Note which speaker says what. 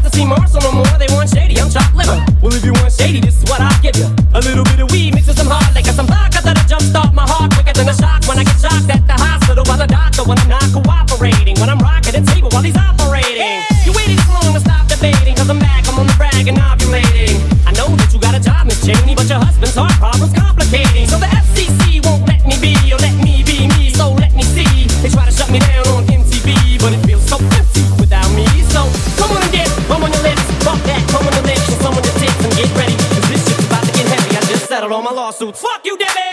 Speaker 1: to see Marshall no more. They want shady, I'm chopped liver. Well, if you want shady, this is what I'll give you. A little bit of weed mixed with some hard liquor, some vodka that'll jumpstart my heart quicker than a shock when I get shocked at the hospital by the doctor when I'm not cooperating. When I'm rocking the table while he's operating. You waited this long to stop debating, cause I'm back, I'm on the brag and ovulating. I know that you got a job, Miss Cheney, but your husband's heart problem's complicating. So the FCC won't let me be, or let me be me, so let me see. They try to shut me down on MTV, but it feels so empty without me. So come on and dip, come on your lips, fuck that, come on your lips, and some on your tits and get ready, cause this shit's about to get heavy. I just settled all my lawsuits. Fuck you, Debbie!